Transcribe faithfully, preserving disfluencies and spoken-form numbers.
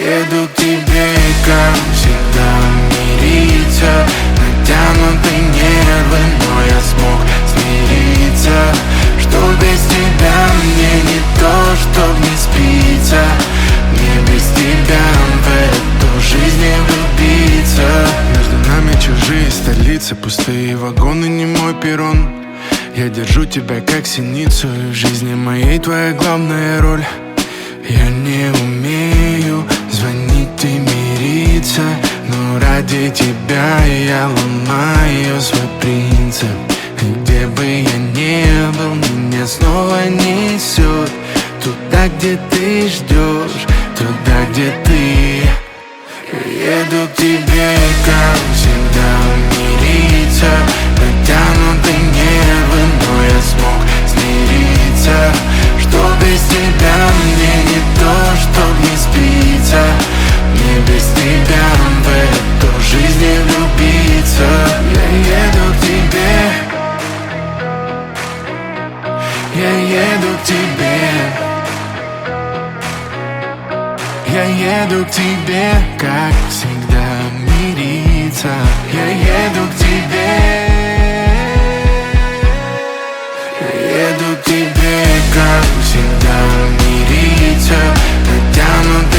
Еду к тебе, как всегда, мириться. Натянуты нервы, но я смог смириться, что без тебя мне не то, чтоб не спится. Мне без тебя в эту жизнь не влюбиться. Между нами чужие столицы, пустые вагоны, не мой перрон. Я держу тебя как синицу, и в жизни моей твоя главная роль. Я не умею звонить и мириться, но ради тебя я ломаю свой принцип. И где бы я ни был, меня снова несет туда, где ты ждешь, туда, где ты. Еду к тебе, как всегда, мириться. Натянуты нервы, но я смог смириться, что без тебя мне не то, чтоб не спится. Мне без тебя в эту жизнь не влюбиться. Я еду к тебе, я еду к тебе, я еду к тебе, как всегда, мириться. Я еду к тебе, я еду к тебе, как всегда, мириться. Натянут